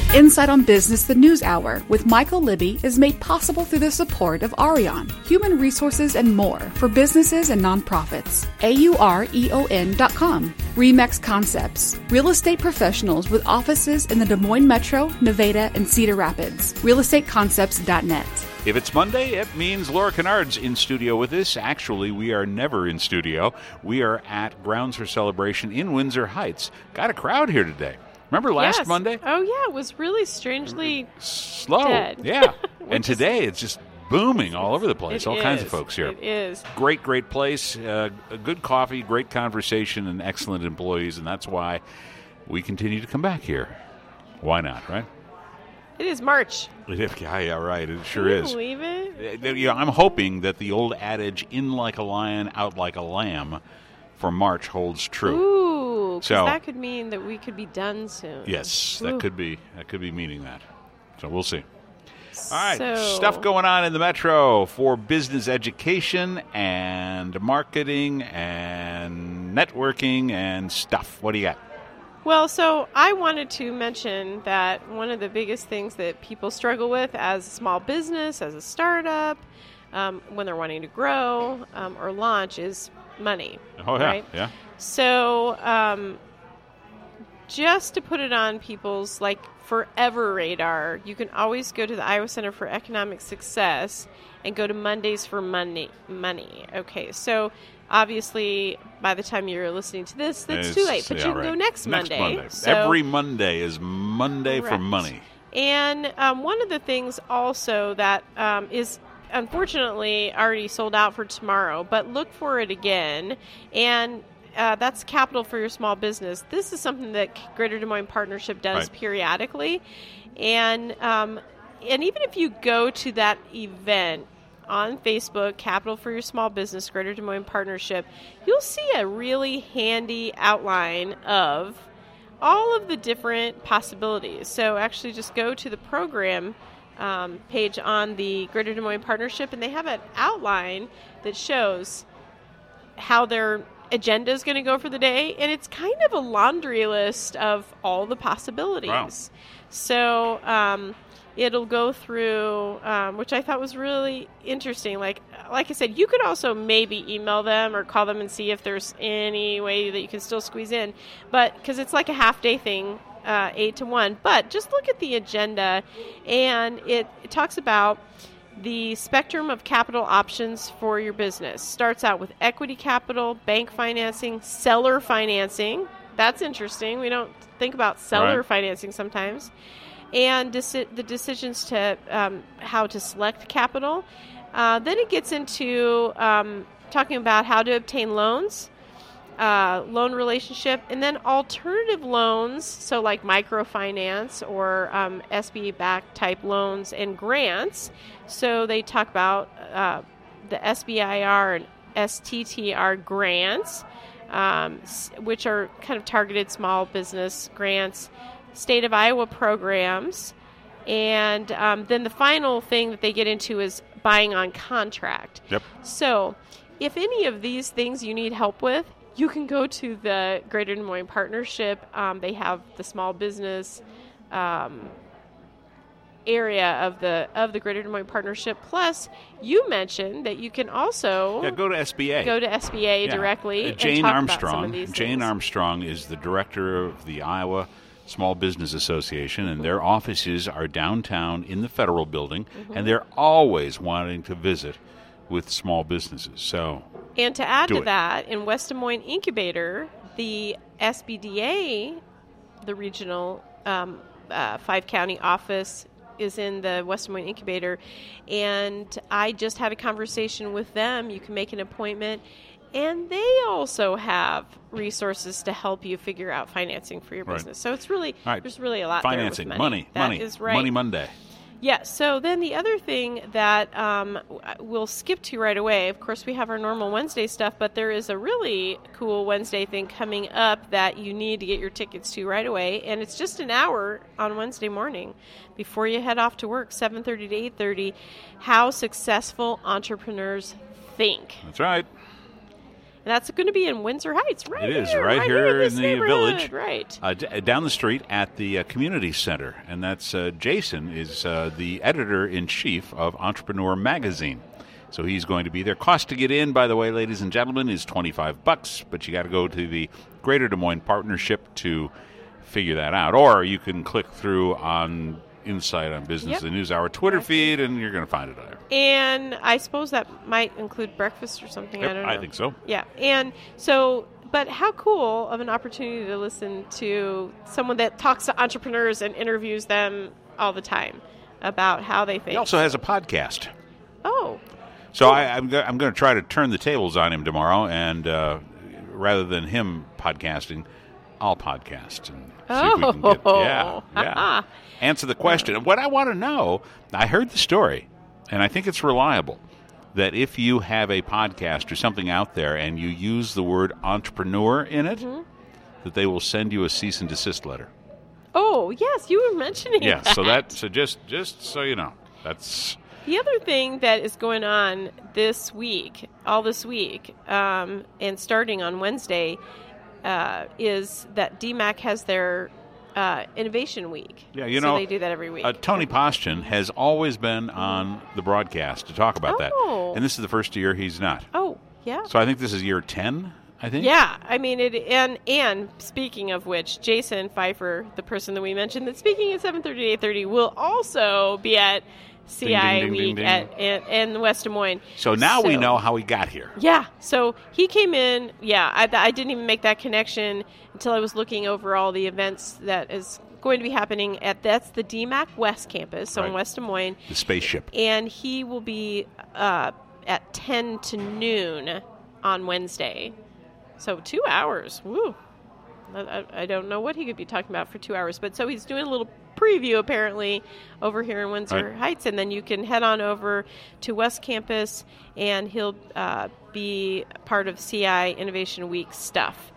Insight on Business, the News Hour with Michael Libby is made possible through the support of Arion, Human Resources and More for businesses and nonprofits. AUREON.com. Remax Concepts, real estate professionals with offices in the Des Moines Metro, Nevada, and Cedar Rapids. realestateconcepts.net. If it's Monday, it means Laura Kennard's in studio with us. Actually, we are never in studio. We are at Grounds for Celebration in Windsor Heights. Got a crowd here today. Remember last Monday? Oh, yeah. It was really strangely slow. Dead. Yeah. And today it's just booming all over the place. All kinds of folks here. It is. Great place. Good coffee, great conversation, and excellent employees. And that's why we continue to come back here. Why not, right? It is March. Yeah, right. It sure Can is. you believe it? I'm hoping that the old adage, in like a lion, out like a lamb, for March holds true. Ooh, because so, that could mean that we could be done soon. Yes, Ooh. that could be meaning that. So we'll see. All right, stuff going on in the Metro for business education and marketing and networking and stuff. What do you got? Well, so I wanted to mention that one of the biggest things that people struggle with as a small business, as a startup, when they're wanting to grow or launch is money. Oh, yeah. Right? Yeah. So just to put it on people's forever radar, you can always go to the Iowa Center for Economic Success and go to Mondays for Money. Okay, so obviously by the time you're listening to this, that's too late. But you can go next Monday. So, every Monday is Monday for money. And one of the things also that is unfortunately already sold out for tomorrow, but look for it again. And that's Capital for Your Small Business. This is something that Greater Des Moines Partnership does periodically. And even if you go to that event on Facebook, Capital for Your Small Business, Greater Des Moines Partnership, you'll see a really handy outline of all of the different possibilities. So actually just go to the program page on the Greater Des Moines Partnership, and they have an outline that shows how their agenda is going to go for the day, and it's kind of a laundry list of all the possibilities. Wow. So it'll go through, which I thought was really interesting. Like I said, you could also maybe email them or call them and see if there's any way that you can still squeeze in, but because it's like a half-day thing, 8 to 1. But just look at the agenda, and it talks about the spectrum of capital options for your business. Starts out with equity capital, bank financing, seller financing. That's interesting. We don't think about seller financing sometimes. And the decisions to how to select capital. Then it gets into talking about how to obtain loans, loan relationship, and then alternative loans, so like microfinance or SBA-backed type loans and grants. So they talk about the SBIR and STTR grants, which are kind of targeted small business grants, state of Iowa programs, and then the final thing that they get into is buying on contract. Yep. So if any of these things you need help with, you can go to the Greater Des Moines Partnership. They have the small business area of the Greater Des Moines Partnership. Plus, you mentioned that you can also go to SBA. Go to SBA directly. Jane and talk Armstrong. about some of these Jane things. Armstrong is the director of the Iowa Small Business Association, and their offices are downtown in the Federal Building, and they're always wanting to visit with small businesses. So, and to add to that, in West Des Moines Incubator, the SBDA, the regional 5-county office, is in the West Des Moines Incubator, and I just had a conversation with them. You can make an appointment, and they also have resources to help you figure out financing for your business. So it's really there's really a lot financing, there with money. Money is right. Money Monday. Yeah, so then the other thing that we'll skip to right away, of course, we have our normal Wednesday stuff, but there is a really cool Wednesday thing coming up that you need to get your tickets to right away, and it's just an hour on Wednesday morning before you head off to work, 7:30 to 8:30, How Successful Entrepreneurs Think. That's right. And that's going to be in Windsor Heights, right? It is, here, right here in the village. Right. Down the street at the community center. And that's Jason is the editor-in-chief of Entrepreneur Magazine. So he's going to be there. Cost to get in, by the way, ladies and gentlemen, is $25, but you got to go to the Greater Des Moines Partnership to figure that out. Or you can click through on Insight on Business, the NewsHour Twitter feed, and you're going to find it there. And I suppose that might include breakfast or something. Yep, I don't know. I think so. Yeah. And so, but how cool of an opportunity to listen to someone that talks to entrepreneurs and interviews them all the time about how they think. He also has a podcast. Oh. So I'm going to try to turn the tables on him tomorrow, and rather than him podcasting, I'll podcast and see if we can get answer the question. And what I want to know, I heard the story, and I think it's reliable, that if you have a podcast or something out there and you use the word entrepreneur in it, that they will send you a cease and desist letter. Oh, yes, you were mentioning that. So just so you know, that's... The other thing that is going on this week, and starting on Wednesday, is that DMAC has their Innovation Week. Yeah, so they do that every week. Tony Poston has always been on the broadcast to talk about that. And this is the first year he's not. Oh, yeah. So I think this is year 10, I think. Yeah, I mean, and speaking of which, Jason Pfeiffer, the person that we mentioned that's speaking at 7:30 to 8:30, will also be at CI Week in West Des Moines. So now we know how he got here. Yeah. So he came in. Yeah, I didn't even make that connection until I was looking over all the events that is going to be happening that's the DMAC West Campus, so in West Des Moines. The spaceship. And he will be at 10 to noon on Wednesday. So 2 hours. Woo. I don't know what he could be talking about for 2 hours, but so he's doing a little preview apparently over here in Windsor Heights, and then you can head on over to West Campus, and he'll be part of CI Innovation Week stuff.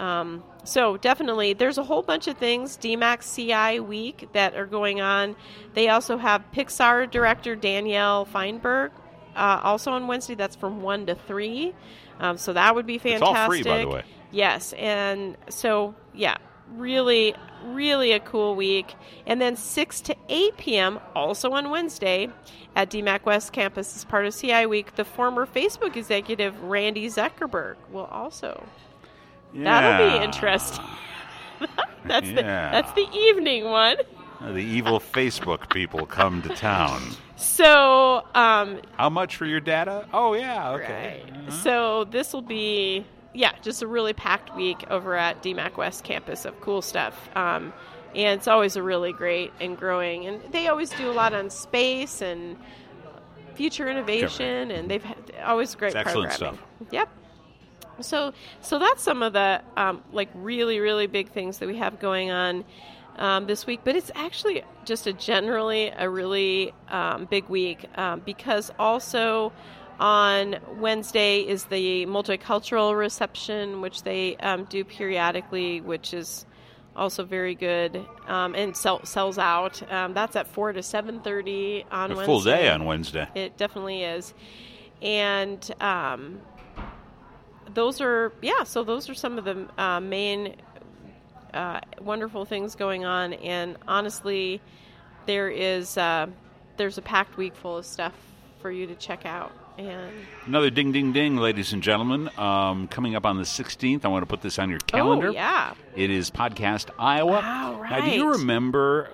So definitely, there's a whole bunch of things, DMAC CI Week, that are going on. They also have Pixar director Danielle Feinberg also on Wednesday. That's from 1 to 3. So that would be fantastic. It's all free, by the way. Yes, and so, yeah, really, really a cool week. And then 6 to 8 p.m., also on Wednesday, at DMAC West Campus as part of CI Week, the former Facebook executive Randy Zuckerberg will also. Yeah. That'll be interesting. That's the evening one. The evil Facebook people come to town. So, how much for your data? Oh, yeah, okay. Right. So this will be... Yeah, just a really packed week over at DMAC West Campus of cool stuff. And it's always a really great and growing. And they always do a lot on space and future innovation, and they've had always great programming. Excellent stuff. Yep. So that's some of the really, really big things that we have going on this week. But it's actually just generally a really big week because also... On Wednesday is the multicultural reception, which they do periodically, which is also very good and sells out. That's at 4 to 7:30 on Wednesday. A full day on Wednesday. It definitely is. And those are some of the main wonderful things going on. And honestly, there's a packed week full of stuff for you to check out. And another ding, ding, ding, ladies and gentlemen. Coming up on the 16th, I want to put this on your calendar. Oh, yeah. It is Podcast Iowa. Wow, right. Now, do you remember,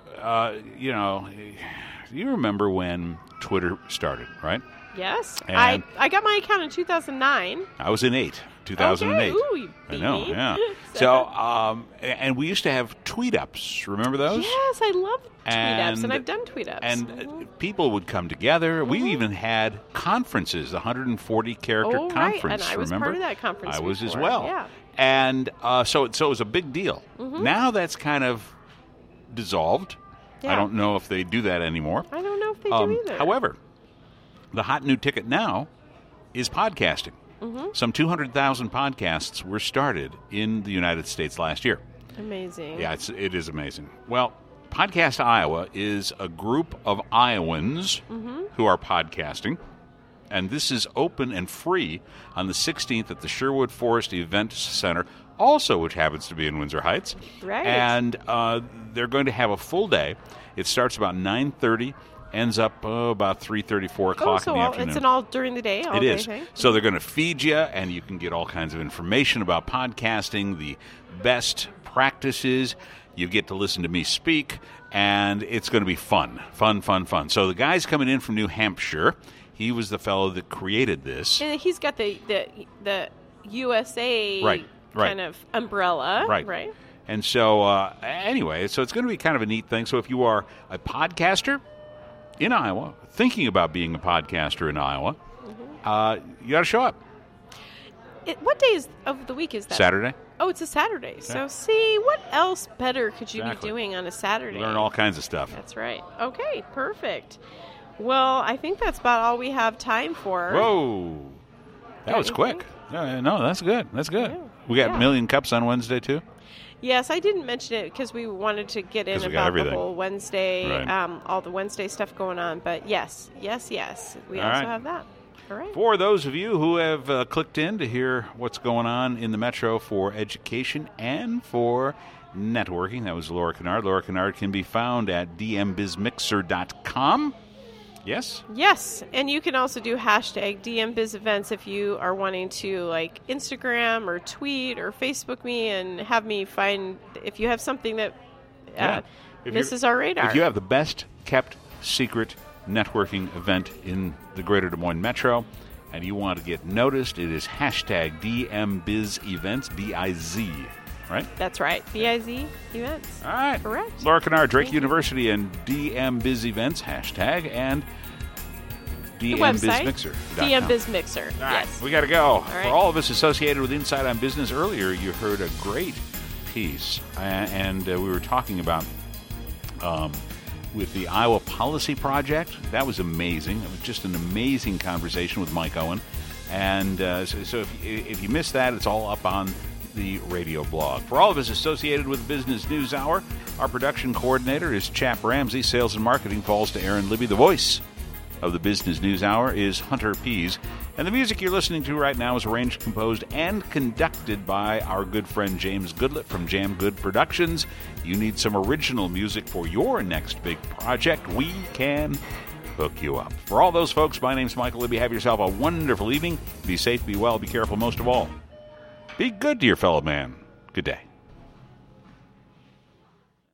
when Twitter started, right? Yes. I got my account in 2009. I was in 2008. Okay. Ooh, you beat I know, me. yeah. So, and we used to have tweet-ups. Remember those? Yes, I love tweet-ups, and I've done tweet-ups. And people would come together. We even had conferences, the 140-character conference. Right. And I was part of that conference I was before. as well. Yeah. And so it was a big deal. Now that's kind of dissolved. Yeah. I don't know if they do that anymore. I don't know if they do either. However, the hot new ticket now is podcasting. Some 200,000 podcasts were started in the United States last year. Amazing. Yeah, it is amazing. Well, Podcast Iowa is a group of Iowans who are podcasting. And this is open and free on the 16th at the Sherwood Forest Event Center, also which happens to be in Windsor Heights. Right. And they're going to have a full day. It starts about 9:30, ends up about 3:30, 4 o'clock in the afternoon. It's an all during the day, all day thing? Thing. So they're going to feed you, and you can get all kinds of information about podcasting, the best practices. You get to listen to me speak, and it's going to be fun. So the guy's coming in from New Hampshire. He was the fellow that created this. And he's got the USA kind of umbrella. Right. And so, anyway, so it's going to be kind of a neat thing. So if you are a podcaster in Iowa, thinking about being a podcaster in Iowa, you got to show up. What day of the week is that? Saturday. Oh, it's a Saturday. Yeah. So, see, what else better could you be doing on a Saturday? Learn all kinds of stuff. That's right. Okay, perfect. Well, I think that's about all we have time for. Whoa. That was quick. No, that's good. Yeah. We got Million Cups on Wednesday, too? Yes, I didn't mention it because we wanted to get in about the whole Wednesday, all the Wednesday stuff going on. But yes. We also have that. All right. For those of you who have clicked in to hear what's going on in the Metro for education and for networking, that was Laura Kennard. Laura Kennard can be found at dmbizmixer.com. Yes? Yes, and you can also do hashtag DMBizEvents if you are wanting to like Instagram or tweet or Facebook me and have me find if you have something that misses our radar. If you have the best kept secret networking event in the greater Des Moines Metro and you want to get noticed, it is hashtag DMBizEvents, B-I-Z. Right? That's right. BIZ events. All right. Correct. Laura Kennard, Drake University, and DMBizEvents, hashtag, and DMBizMixer. DMBizMixer. All right. Yes. We got to go. All right. For all of us associated with Inside on Business, earlier you heard a great piece, and we were talking about with the Iowa Policy Project. That was amazing. It was just an amazing conversation with Mike Owen. And so if you missed that, it's all up on the radio blog. For all of us associated with Business News Hour, our production coordinator is Chap Ramsey. Sales and marketing falls to Aaron Libby. The voice of the Business News Hour is Hunter Pease. And the music you're listening to right now is arranged, composed, and conducted by our good friend James Goodlett from Jam Good Productions. You need some original music for your next big project, we can hook you up. For all those folks, my name's Michael Libby. Have yourself a wonderful evening. Be safe, be well, be careful most of all. Be good to your fellow man. Good day.